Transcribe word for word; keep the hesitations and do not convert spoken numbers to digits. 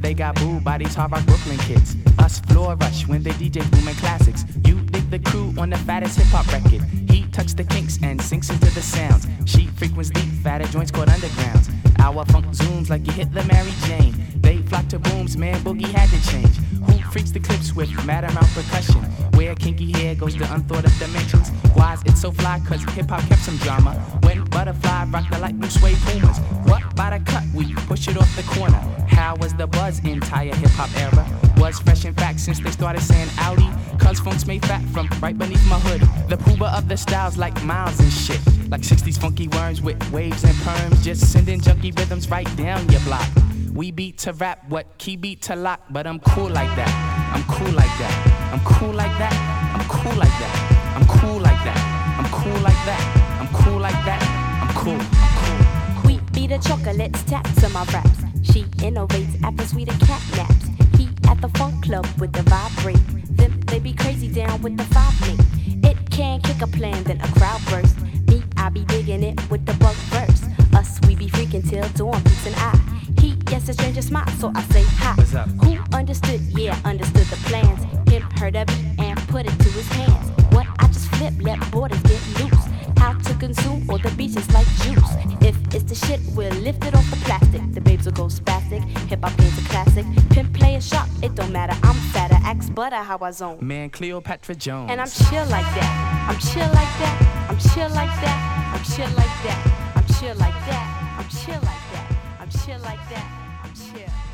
they got booed by these hard rock Brooklyn kids. Us floor rush when the D J booming classics. You dig the crew on the fattest hip hop record. He tucks the kinks and sinks into the sounds. She frequents deep, fatter joints called undergrounds. Our funk zooms like you hit the Mary Jane. They flock to booms, man, boogie had to change. Who freaks the clips with mad amount percussion? Where kinky hair goes to unthought of dimensions. Why's it so fly? Cause hip hop kept some drama. When Butterfly rocked the light blue suede Pumas. What by the cut? We push it off the corner. How was the buzz entire hip hop era? Was fresh in fact since they started saying Audi. Cause funk's made fat from right beneath my hood. The pooba of the styles like miles and shit. Like sixties funky worms with waves and perms. Just sending junky rhythms right down your block. We beat to rap, what key beat to lock. But I'm cool like that, I'm cool like that. I'm cool like that, I'm cool like that. I'm cool like that, I'm cool like that. I'm cool like that, I'm cool, I'm cool. We beat the chocolates, taps on my raps. She innovates after sweeter cat naps. He at the funk club with the vibrate. Them they be crazy down with the five link. It can kick a plan, then a crowd burst. Me, I be digging it with the bug verse. Us, we be freaking till dawn, peace and I. He gets a stranger smile, so I say hi. What's up? Who understood? Yeah, understood the plans. Him heard of it and put it to his hands. What I just flip, let borders get loose. How to consume all the beaches like juice. If it's the shit, we'll lift it off the plastic. The babes will go spastic. Hip hop game's a classic. Pimp play a shot, it don't matter. I'm fatter, axe butter, how I zone. Man, Cleopatra Jones. And I'm chill like that. I'm chill like that. I'm chill like that. I'm chill like that. I'm chill like that. I'm chill like that. I'm chill like that. I'm chill.